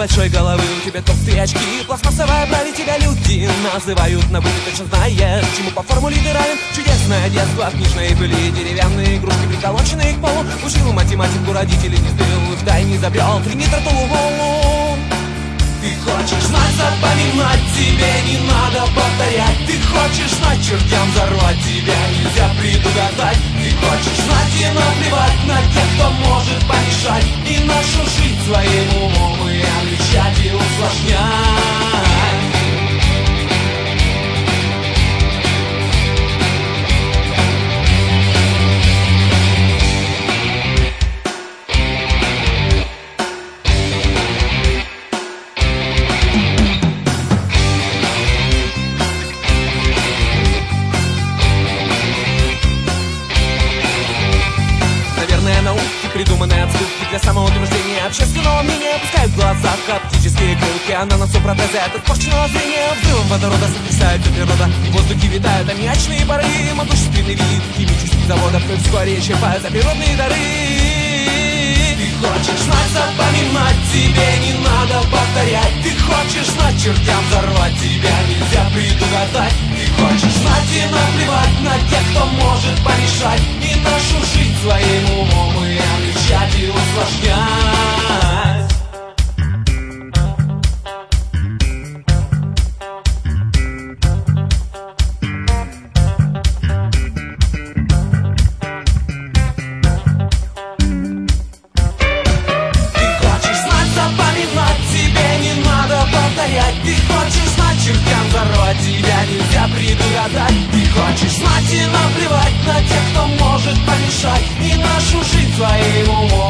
большой головы, у тебя толстые очки, пластмассовая брови, тебя люди называют на вылет, точно знаешь, чему по формуле ты равен. Чудесное детство, в книжной пыли, деревянные игрушки, приколоченные к полу. Учил математику, родителей не сдыл, в тайне забрел тринитратулу. Ты хочешь знать, запоминать, тебе не надо повторять. Ты хочешь знать, чертям взорвать, тебя нельзя предугадать. Ты хочешь знать и наплевать на тех, кто может помешать, и нашу жизнь своим умом и облегчать и усложнять. Придуманные отсылки для самоутверждения общественного мнения пускают в глазах оптические крылки, а наносопротезы от испорченного зрения взрывом водорода сотрясается природа. В воздухе витают аммиачные пары, могущественный вид химических заводов, и вскоре исчерпают за природные дары. Ты хочешь знать, запоминать, тебе не надо повторять. Ты хочешь знать, чертям взорвать, тебя нельзя предугадать. Ты хочешь знать и наплевать на тех, кто может помешать, и нашу жизнь своим умом и облегчать и усложнять. Ты хочешь знать, чертям взорвать, тебя нельзя предугадать. Ты хочешь знать и наплевать на тех, кто может помешать, и нашу жизнь своим умом